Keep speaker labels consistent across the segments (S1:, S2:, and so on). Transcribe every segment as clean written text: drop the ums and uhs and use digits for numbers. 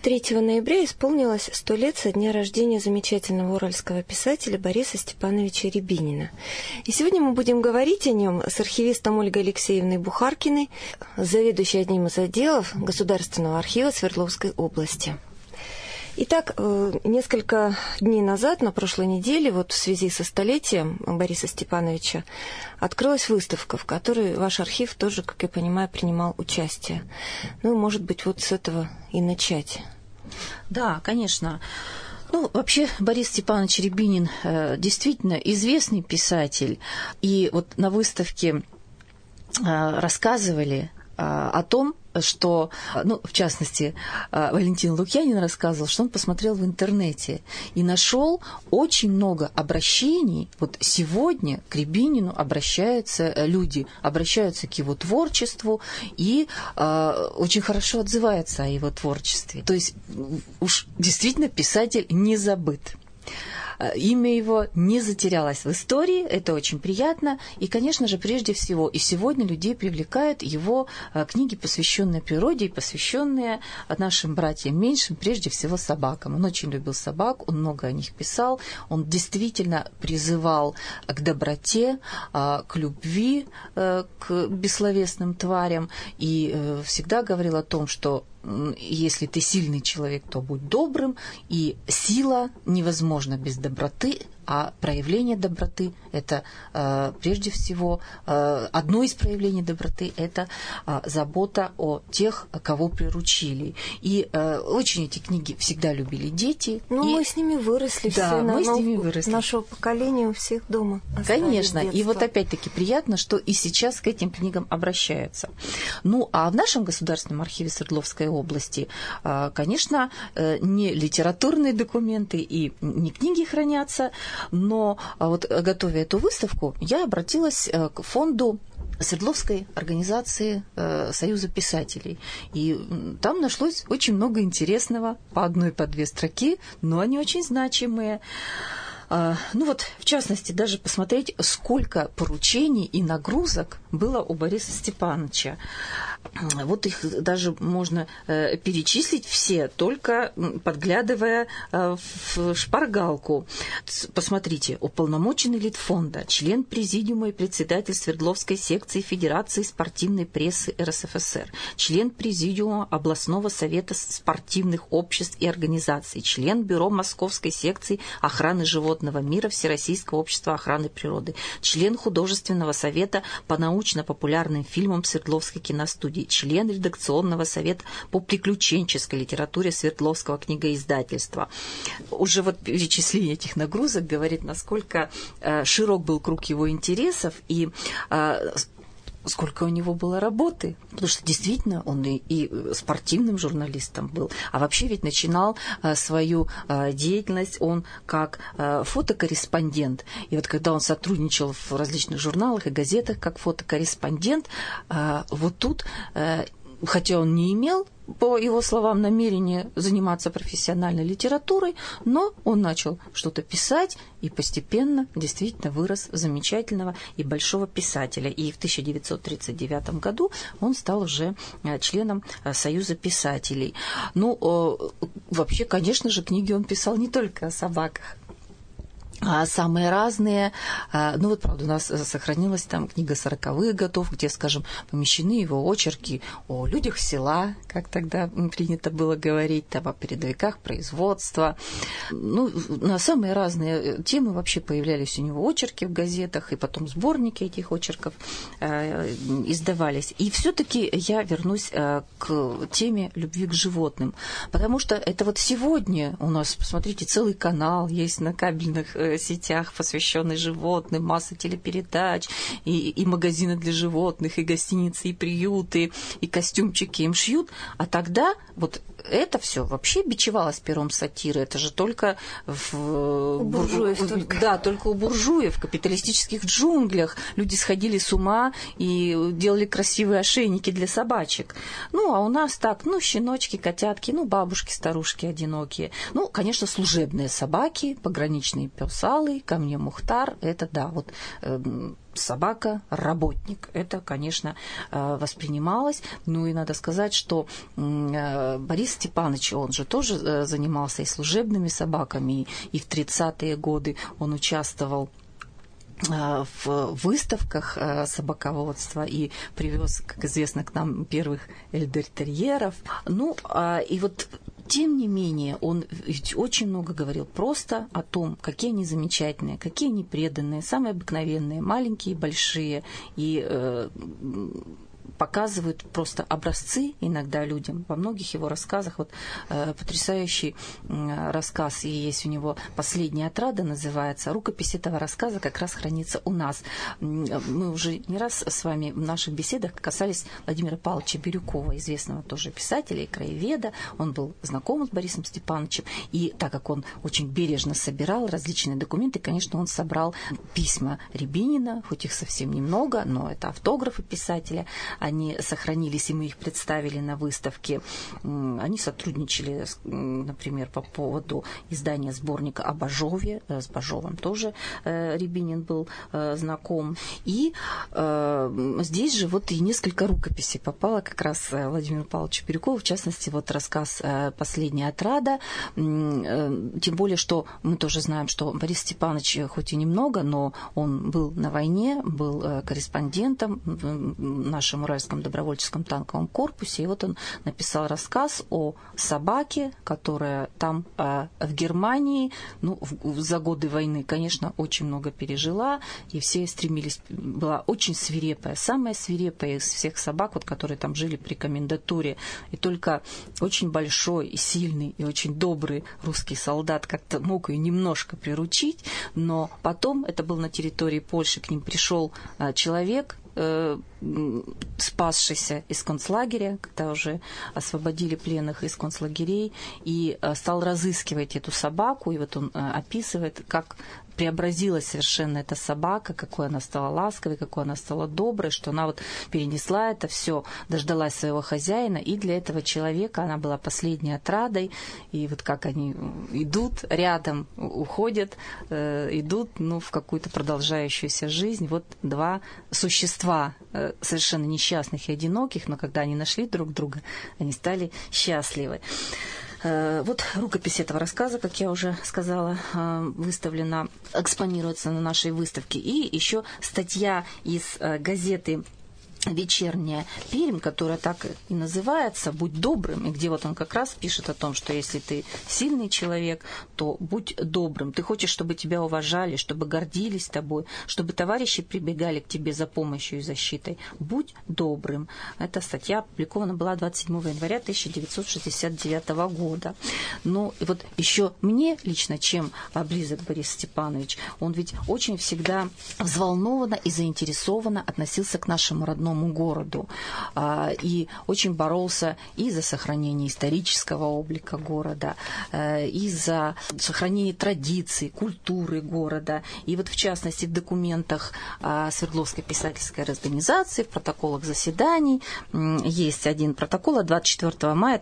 S1: 23 ноября исполнилось 100 лет со дня рождения замечательного уральского писателя Бориса Степановича Рябинина. И сегодня мы будем говорить о нем с архивистом Ольгой Алексеевной Бухаркиной, заведующей одним из отделов Государственного архива Свердловской области. Итак, несколько дней назад, на прошлой неделе, в связи со столетием Бориса Степановича, открылась выставка, в которой ваш архив тоже, как я понимаю, принимал участие. Может быть, с этого и начать.
S2: Да, конечно. Вообще, Борис Степанович Рябинин действительно известный писатель. И на выставке рассказывали о том, что, в частности, Валентин Лукьянин рассказывал, что он посмотрел в интернете и нашел очень много обращений. Сегодня к Рябинину люди обращаются к его творчеству и очень хорошо отзываются о его творчестве. То есть уж действительно писатель не забыт. Имя его не затерялось в истории, это очень приятно. И, конечно же, прежде всего, и сегодня людей привлекают его книги, посвященные природе и посвященные нашим братьям меньшим, прежде всего собакам. Он очень любил собак, он много о них писал, он действительно призывал к доброте, к любви к бессловесным тварям и всегда говорил о том, что если ты сильный человек, то будь добрым, и сила невозможна без доброты, а проявление доброты – это прежде всего одно из проявлений доброты – это забота о тех, кого приручили. И очень эти книги всегда любили дети.
S1: Мы с ними выросли,
S2: да,
S1: все.
S2: Мы с ними выросли.
S1: Нашего поколения у всех дома.
S2: Конечно. И опять-таки приятно, что и сейчас к этим книгам обращаются. А в нашем Государственном архиве Свердловской области, конечно, не литературные документы и не книги хранятся, но готовя эту выставку, я обратилась к фонду Свердловской организации Союза писателей. И там нашлось очень много интересного, по одной, по две строки, но они очень значимые. В частности, даже посмотреть, сколько поручений и нагрузок было у Бориса Степановича. Их даже можно перечислить все, только подглядывая в шпаргалку. Посмотрите, уполномоченный Литфонда, член президиума и председатель Свердловской секции Федерации спортивной прессы РСФСР, член президиума областного совета спортивных обществ и организаций, член бюро Московской секции охраны животного мира Всероссийского общества охраны природы, член художественного совета по научно-популярным фильмам Свердловской киностудии, член редакционного совета по приключенческой литературе Свердловского книгоиздательства. Уже перечисление этих нагрузок говорит, насколько широк был круг его интересов и сколько у него было работы, потому что действительно он и спортивным журналистом был, а вообще ведь начинал свою деятельность он как фотокорреспондент. И когда он сотрудничал в различных журналах и газетах как фотокорреспондент, тут, хотя он не имел, по его словам, намерение заниматься профессиональной литературой, но он начал что-то писать и постепенно действительно вырос в замечательного и большого писателя. И в 1939 году он стал уже членом Союза писателей. Вообще, конечно же, книги он писал не только о собаках, самые разные. Правда, у нас сохранилась там книга 40-х годов, где, скажем, помещены его очерки о людях села, как тогда принято было говорить, там, о передовиках производства. На самые разные темы вообще появлялись у него очерки в газетах, и потом сборники этих очерков издавались. И все-таки я вернусь к теме любви к животным, потому что это сегодня у нас, посмотрите, целый канал есть на кабельных сетях, посвященный животным, масса телепередач, и магазины для животных, и гостиницы, и приюты, и костюмчики им шьют. А тогда это все вообще бичевалось пером сатиры. Это же только
S1: у буржуев.
S2: Да, только у буржуев, в капиталистических джунглях люди сходили с ума и делали красивые ошейники для собачек. А у нас так, щеночки, котятки, бабушки, старушки одинокие. Конечно, служебные собаки, пограничные пес Алый, ко мне Мухтар, это да, собака – работник. Это, конечно, воспринималось. Ну и надо сказать, что Борис Степанович, он же тоже занимался и служебными собаками, и в 30-е годы он участвовал в выставках собаководства и привез, как известно, к нам первых эльдер-терьеров. Ну, и вот тем не менее, он ведь очень много говорил просто о том, какие они замечательные, какие они преданные, самые обыкновенные, маленькие и большие, и показывают просто образцы иногда людям. Во многих его рассказах, вот потрясающий рассказ, и есть у него «Последняя отрада» называется. Рукопись этого рассказа как раз хранится у нас. Мы уже не раз с вами в наших беседах касались Владимира Павловича Бирюкова, известного тоже писателя и краеведа. Он был знаком с Борисом Степановичем, и так как он очень бережно собирал различные документы, конечно, он собрал письма Рябинина, хоть их совсем немного, но это автографы писателя. Они сохранились, и мы их представили на выставке. Они сотрудничали, например, по поводу издания сборника о Бажове. С Бажовым тоже Рябинин был знаком. И здесь же вот и несколько рукописей попало как раз Владимиру Павловичу Бирюкову, в частности, вот рассказ «Последняя отрада». Тем более, что мы тоже знаем, что Борис Степанович, хоть и немного, но он был на войне, был корреспондентом в нашем Уральском добровольческом танковом корпусе, и вот он написал рассказ о собаке, которая там в Германии, ну, за годы войны, конечно, очень много пережила, и все стремились, была очень свирепая, самая свирепая из всех собак, вот, которые там жили при комендатуре, и только очень большой и сильный и очень добрый русский солдат как-то мог ее немножко приручить, но потом, это был на территории Польши, к ним пришел человек, спасшийся из концлагеря, когда уже освободили пленных из концлагерей, и стал разыскивать эту собаку, и вот он описывает, как преобразилась совершенно эта собака, какой она стала ласковой, какой она стала доброй, что она вот перенесла это все, дождалась своего хозяина, и для этого человека она была последней отрадой, и вот как они идут рядом, уходят, идут, ну, в какую-то продолжающуюся жизнь. Вот два существа совершенно несчастных и одиноких, но когда они нашли друг друга, они стали счастливы. Вот рукопись этого рассказа, как я уже сказала, выставлена, экспонируется на нашей выставке. И еще статья из газеты «Вечерняя Пермь», которая так и называется «Будь добрым», и где вот он как раз пишет о том, что если ты сильный человек, то будь добрым. Ты хочешь, чтобы тебя уважали, чтобы гордились тобой, чтобы товарищи прибегали к тебе за помощью и защитой. Будь добрым. Эта статья опубликована была 27 января 1969 года. Ну, и вот еще мне лично, чем близок Борис Степанович, он ведь очень всегда взволнованно и заинтересованно относился к нашему родному городу, и очень боролся и за сохранение исторического облика города, и за сохранение традиций, культуры города. И вот в частности в документах Свердловской писательской организации, в протоколах заседаний есть один протокол от 24 мая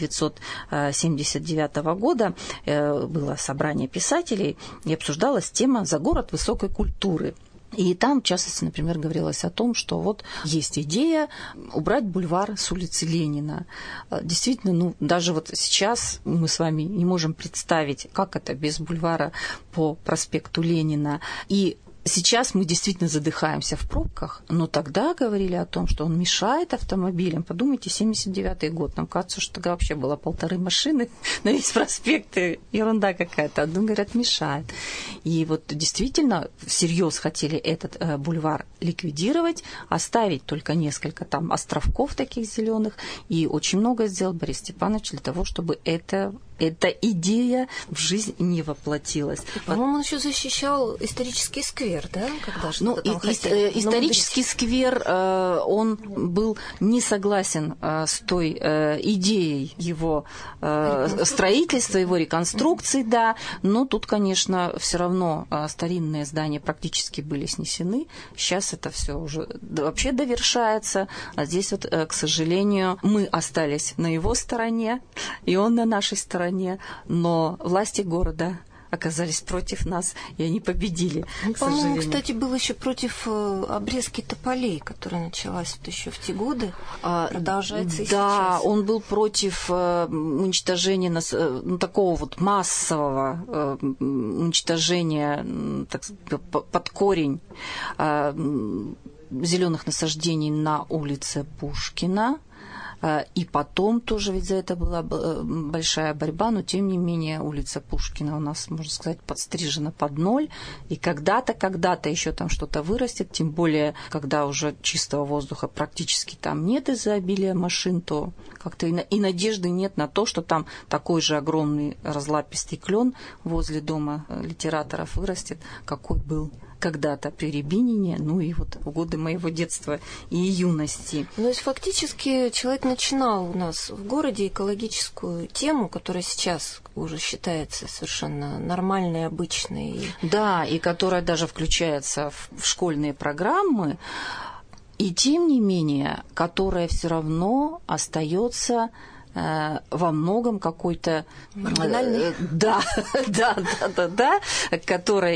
S2: 1979 года. Было собрание писателей, и обсуждалась тема «За город высокой культуры». И там, в частности, например, говорилось о том, что вот есть идея убрать бульвар с улицы Ленина. Действительно, ну, даже вот сейчас мы с вами не можем представить, как это без бульвара по проспекту Ленина. И сейчас мы действительно задыхаемся в пробках, но тогда говорили о том, что он мешает автомобилям. Подумайте, 79-й год, нам кажется, что тогда вообще было 1,5 машины на весь проспект, ерунда какая-то. А говорят, мешает. И вот действительно всерьез хотели этот бульвар ликвидировать, оставить только несколько там островков таких зеленых, и очень много сделал Борис Степанович для того, чтобы эта идея в жизнь не воплотилась.
S1: По-моему, он еще защищал исторический сквер, да? Когда
S2: Исторический сквер, он был не согласен с той идеей его строительства, его реконструкции, да, но тут, конечно, все равно старинные здания практически были снесены. Сейчас это все уже вообще довершается, а здесь вот, к сожалению, мы остались на его стороне, и он на нашей стороне, но власти города оказались против нас, и они победили, к
S1: По-моему,
S2: сожалению.
S1: кстати, был еще против обрезки тополей, которая началась вот еще в те годы, продолжается и сейчас.
S2: Да, он был против уничтожения, такого вот массового уничтожения под корень зеленых насаждений на улице Пушкина. И потом тоже ведь за это была большая борьба, но тем не менее улица Пушкина у нас, можно сказать, подстрижена под ноль. И когда-то еще там что-то вырастет, тем более, когда уже чистого воздуха практически там нет из-за обилия машин, то как-то и надежды нет на то, что там такой же огромный разлапистый клен возле дома литераторов вырастет, какой был когда-то при Рябинине, ну и вот в годы моего детства и юности.
S1: То есть фактически человек начинал у нас в городе экологическую тему, которая сейчас уже считается совершенно нормальной, обычной.
S2: Да, и которая даже включается в школьные программы, и тем не менее, которая все равно остается во многом какой-то...
S1: Маргинальный?
S2: Да, к которой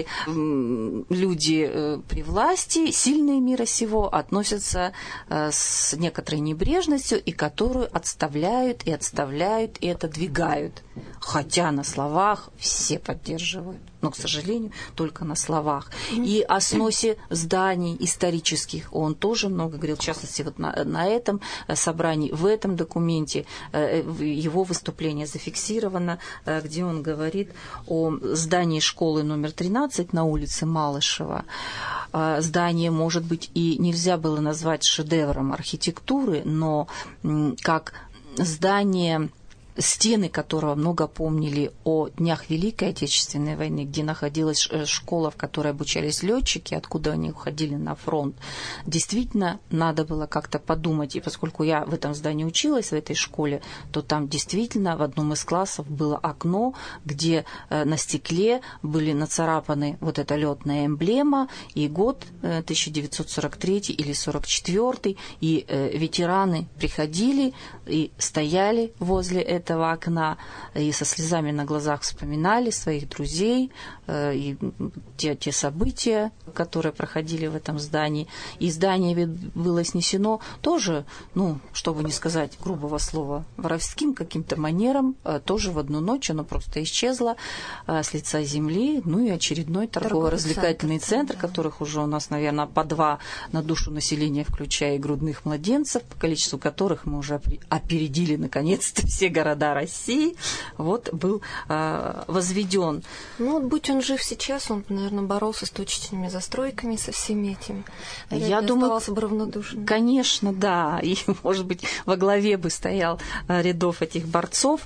S2: люди при власти, сильные мира сего, относятся с некоторой небрежностью, и которую отставляют, и отодвигают. Хотя на словах все поддерживают, но, к сожалению, только на словах. И о сносе зданий исторических он тоже много говорил, в частности, вот на этом собрании, в этом документе его выступление зафиксировано, где он говорит о здании школы номер 13 на улице Малышева. Здание, может быть, и нельзя было назвать шедевром архитектуры, но как здание, стены которого много помнили о днях Великой Отечественной войны, где находилась школа, в которой обучались летчики, откуда они уходили на фронт. Действительно, надо было как-то подумать, и поскольку я в этом здании училась, в этой школе, то там действительно в одном из классов было окно, где на стекле были нацарапаны вот эта летная эмблема, и год 1943 или 1944, и ветераны приходили и стояли возле этого окна и со слезами на глазах вспоминали своих друзей и те события, которые проходили в этом здании. И здание ведь было снесено тоже, чтобы не сказать грубого слова, воровским каким-то манером, тоже в одну ночь оно просто исчезло с лица земли. И очередной торгово-развлекательный центр, которых уже у нас, наверное, по 2 на душу населения, включая и грудных младенцев, по количеству которых мы уже опередили наконец-то все города России, вот был возведен.
S1: Будь он жив сейчас, он, наверное, боролся с точечными застройками, со всеми этим.
S2: Я думаю,
S1: оставался бы равнодушен.
S2: Конечно, да. И, может быть, во главе бы стоял рядов этих борцов.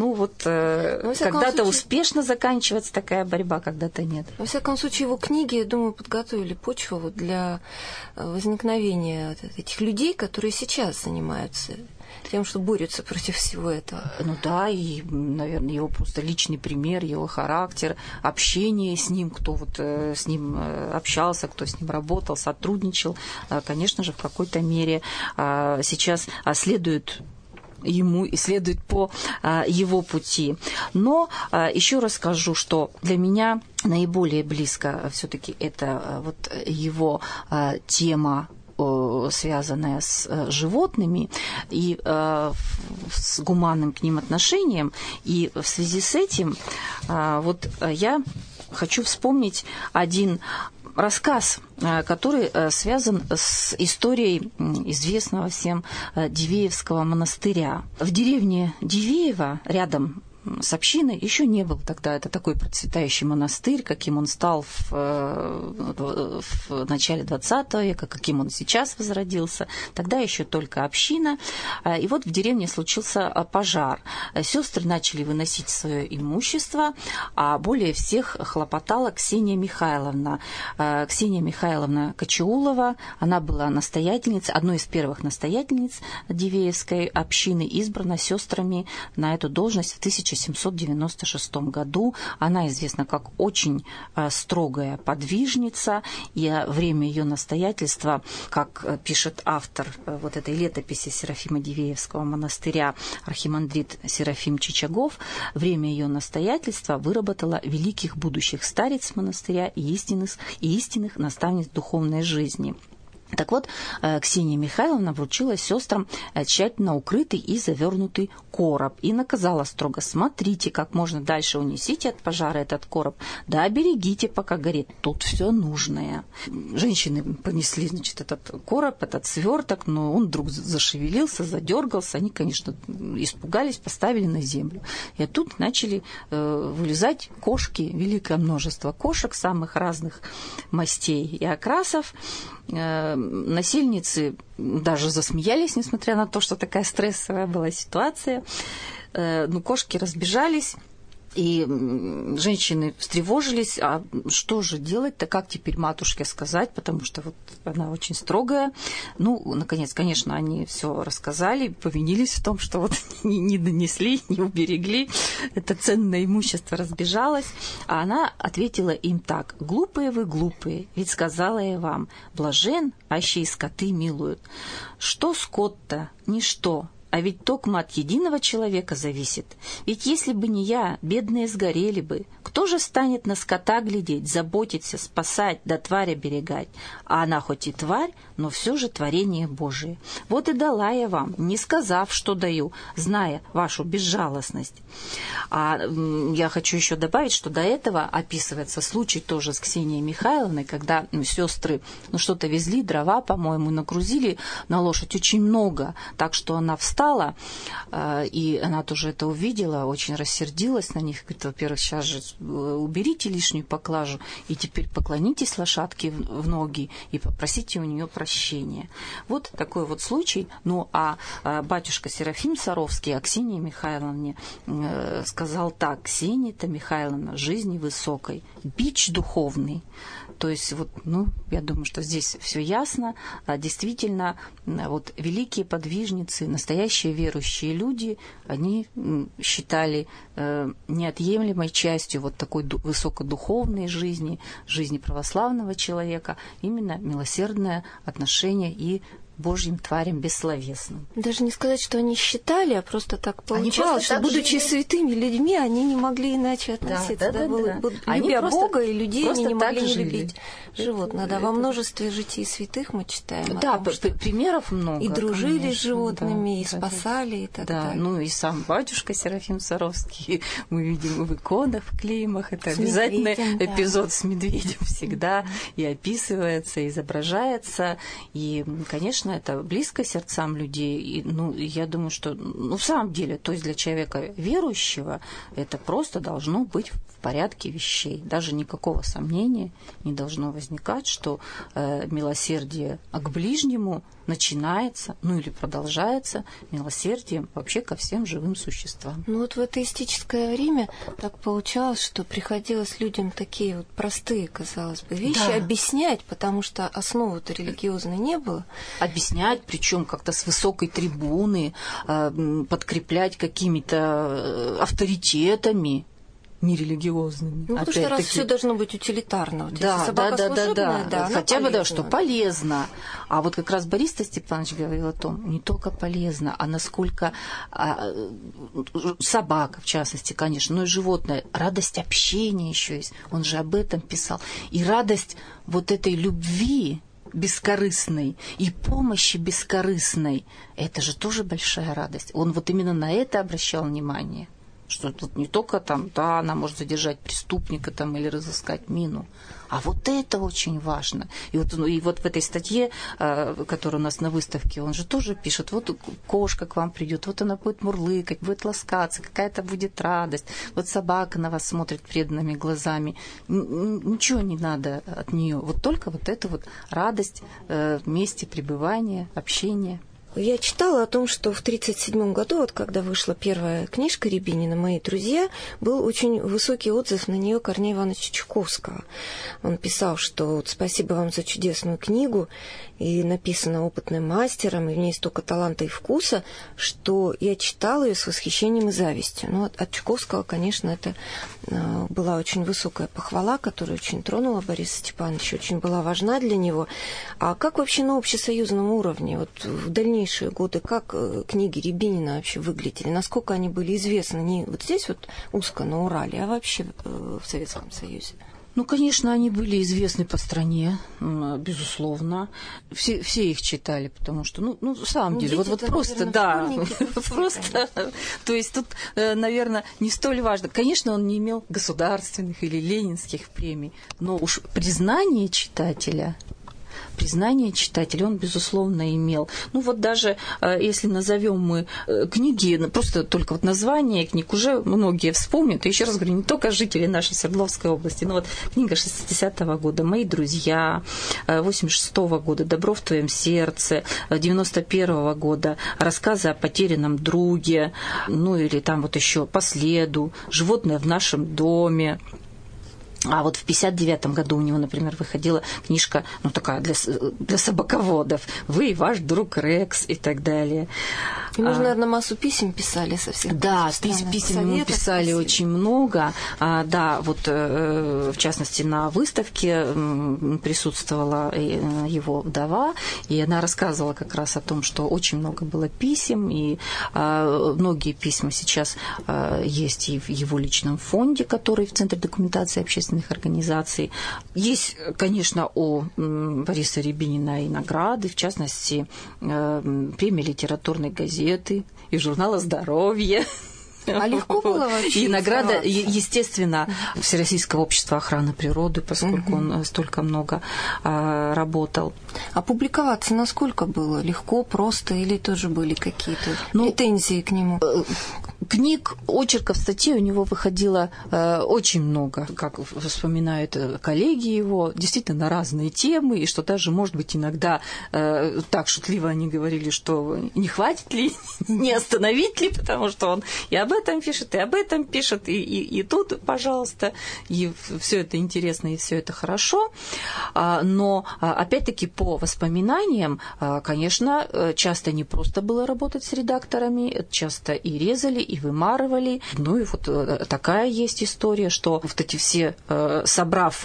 S2: Когда-то успешно заканчивается такая борьба, когда-то нет.
S1: Во всяком случае, его книги, я думаю, подготовили почву для возникновения этих людей, которые сейчас занимаются тем, что борются против всего этого.
S2: И, наверное, его просто личный пример, его характер, общение с ним, кто с ним общался, кто с ним работал, сотрудничал, конечно же, в какой-то мере сейчас следует ему и следует по его пути. Но еще раз скажу, что для меня наиболее близко все-таки это его тема, связанная с животными и с гуманным к ним отношением. И в связи с этим я хочу вспомнить один рассказ, который связан с историей известного всем Дивеевского монастыря. В деревне Дивеево, рядом с общиной, еще не был тогда это такой процветающий монастырь, каким он стал в начале 20 века, каким он сейчас возродился. Тогда еще только община. И вот в деревне случился пожар. Сестры начали выносить свое имущество, а более всех хлопотала Ксения Михайловна. Ксения Михайловна Кочеулова, она была настоятельницей, одной из первых настоятельниц Дивеевской общины, избрана сестрами на эту должность в 1796 году. Она известна как очень строгая подвижница, и время ее настоятельства, как пишет автор вот этой летописи Серафима Дивеевского монастыря архимандрит Серафим Чичагов, время ее настоятельства выработало великих будущих старец монастыря и истинных наставниц духовной жизни. Так вот, Ксения Михайловна вручила сестрам тщательно укрытый и завернутый короб и наказала строго: смотрите, как можно дальше унесите от пожара этот короб, да берегите, пока горит, тут все нужное. Женщины понесли, значит, этот короб, этот сверток, но он вдруг зашевелился, задергался, они, конечно, испугались, поставили на землю. И оттуда начали вылезать кошки, великое множество кошек самых разных мастей и окрасов. Насильницы даже засмеялись, несмотря на то, что такая стрессовая была ситуация. Ну, кошки разбежались, и женщины встревожились, а что же делать-то, как теперь матушке сказать, потому что вот она очень строгая. Ну, наконец, конечно, они все рассказали, повинились в том, что вот не донесли, не уберегли, это ценное имущество разбежалось. А она ответила им так: глупые вы, глупые, ведь сказала я вам, блажен, аще и скоты милуют. Что скот-то? Ничто. А ведь токмо от единого человека зависит. Ведь если бы не я, бедные сгорели бы. Кто же станет на скота глядеть, заботиться, спасать, да тварь оберегать? А она хоть и тварь, но все же творение Божие. Вот и дала я вам, не сказав, что даю, зная вашу безжалостность. А я хочу еще добавить, что до этого описывается случай тоже с Ксенией Михайловной, когда сестры что-то везли, дрова, по-моему, нагрузили на лошадь очень много, так что она встала, и она тоже это увидела, очень рассердилась на них. Говорит: во-первых, сейчас же уберите лишнюю поклажу, и теперь поклонитесь лошадке в ноги и попросите у нее прощения. Вот такой вот случай. Ну, а батюшка Серафим Саровский о Ксении Михайловне сказал так: Ксения-то Михайловна жизни высокой, бич духовный. То есть, вот, я думаю, что здесь все ясно. Действительно, вот великие подвижницы, настоящие верующие люди, они считали неотъемлемой частью вот такой высокодуховной жизни православного человека именно милосердное отношение и Божьим тварям бессловесным.
S1: Даже не сказать, что они считали, а просто так получалось, что, будучи святыми людьми, они не могли иначе относиться. Любя Бога и людей, они не могли не любить животных. Да, во множестве житий святых мы читаем.
S2: Да, примеров много.
S1: И дружили с животными, и спасали, и так далее.
S2: Ну и сам батюшка Серафим Саровский, мы видим в иконах, в клеймах, это обязательно эпизод с медведем всегда и описывается, и изображается, и, конечно, это близко сердцам людей. И, я думаю, что в самом деле, то есть для человека верующего, это просто должно быть в порядке вещей. Даже никакого сомнения не должно возникать, что милосердие к ближнему начинается, или продолжается милосердием вообще ко всем живым существам.
S1: Вот в атеистическое время так получалось, что приходилось людям такие вот простые, казалось бы, вещи объяснять, потому что основы-то религиозной не было.
S2: Объяснять, причем как-то с высокой трибуны, подкреплять какими-то авторитетами нерелигиозными.
S1: Потому что раз все должно быть утилитарно.
S2: Да. Хотя бы, что полезно. А вот как раз Борис Степанович говорил о том, не только полезно, а насколько собака, в частности, конечно, но и животное, радость общения еще есть. Он же об этом писал. И радость вот этой любви бескорыстной и помощи бескорыстной, это же тоже большая радость. Он вот именно на это обращал внимание. Что тут не только она может задержать преступника или разыскать мину, а вот это очень важно. И вот в этой статье, которая у нас на выставке, он же тоже пишет: вот кошка к вам придет, вот она будет мурлыкать, будет ласкаться, какая-то будет радость, вот собака на вас смотрит преданными глазами, ничего не надо от нее, вот только вот эта вот радость вместе пребывания, общения.
S1: Я читала о том, что в 1937 году, вот когда вышла первая книжка Рябинина «Мои друзья», был очень высокий отзыв на нее Корнея Ивановича Чуковского. Он писал, что вот, спасибо вам за чудесную книгу, и написана опытным мастером, и в ней столько таланта и вкуса, что я читала ее с восхищением и завистью. Но от Чуковского, конечно, это была очень высокая похвала, которая очень тронула Бориса Степановича, очень была важна для него. А как вообще на общесоюзном уровне, вот в дальнейшие годы, как книги Рябинина вообще выглядели? Насколько они были известны не вот здесь вот узко на Урале, а вообще в Советском Союзе?
S2: Ну, конечно, они были известны по стране, безусловно. Все их читали, потому что, ну, в самом деле, вот просто, да, просто, то есть тут, наверное, не столь важно. Конечно, он не имел государственных или ленинских премий, но уж признание читателя он, безусловно, имел. Ну, вот даже если назовем мы книги, просто только вот название книг, уже многие вспомнят. И еще раз говорю, не только жители нашей Свердловской области, но вот книга 60-го года «Мои друзья», 86-го года «Добро в твоем сердце», 91-го года «Рассказы о потерянном друге», ну, или там вот еще «По следу», «Животное в нашем доме». А вот в 59-м году у него, например, выходила книжка, ну, такая для собаководов «Вы и ваш друг Рекс» и так далее.
S1: И, можно, наверное, массу писем писали со всех.
S2: Да, писем ему писали очень много. Да, вот в частности на выставке присутствовала его вдова, и она рассказывала как раз о том, что очень много было писем, и многие письма сейчас есть и в его личном фонде, который в Центре документации общественных организаций. Есть, конечно, у Бориса Рябинина и награды, в частности, премия литературной газеты и журнала «Здоровье».
S1: А легко было вообще?
S2: И награда, естественно, Всероссийского общества охраны природы, поскольку он столько много работал.
S1: А публиковаться насколько было? Легко, просто или тоже были какие-то претензии к нему?
S2: Книг, очерков, статей у него выходило очень много, как вспоминают коллеги его, действительно на разные темы, и что даже, может быть, иногда так шутливо они говорили, что не хватит ли, не остановить ли, потому что он и об этом пишет, и тут, пожалуйста, и все это интересно, и все это хорошо. Но, опять-таки, по воспоминаниям, конечно, часто не просто было работать с редакторами, часто и резали, и вымарывали. Ну и вот такая есть история, что вот эти все, собрав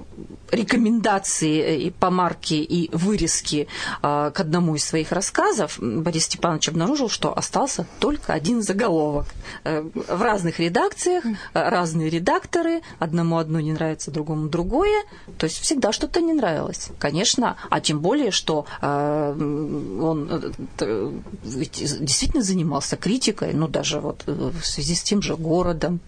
S2: рекомендации и помарки, и вырезки к одному из своих рассказов, Борис Степанович обнаружил, что остался только один заголовок. В разных редакциях разные редакторы, одному одно не нравится, другому другое, то есть всегда что-то не нравилось. Конечно, а тем более, что он действительно занимался критикой, ну даже вот в связи с тем же городом,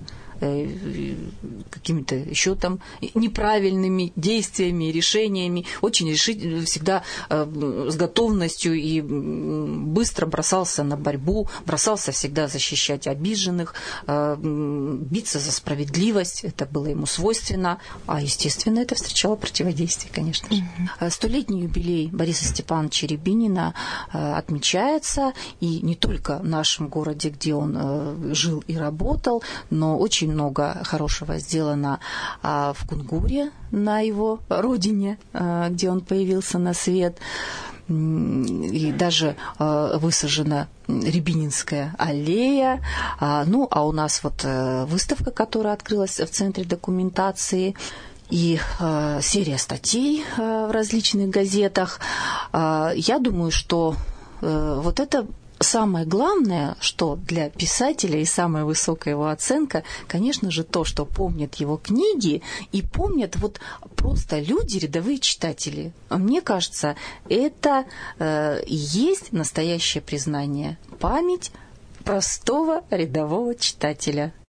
S2: какими-то еще там неправильными действиями, решениями, очень всегда с готовностью и быстро бросался на борьбу, бросался всегда защищать обиженных, биться за справедливость, это было ему свойственно, а, естественно, это встречало противодействие, конечно же. Столетний юбилей Бориса Степановича Рябинина отмечается, и не только в нашем городе, где он жил и работал, но очень много хорошего сделано в Кунгуре, на его родине, где он появился на свет. И даже высажена Рябининская аллея. Ну, а у нас вот выставка, которая открылась в Центре документации, и серия статей в различных газетах. Я думаю, что вот это самое главное, что для писателя и самая высокая его оценка, конечно же, то, что помнят его книги и помнят вот просто люди, рядовые читатели. Мне кажется, это и есть настоящее признание, память простого рядового читателя.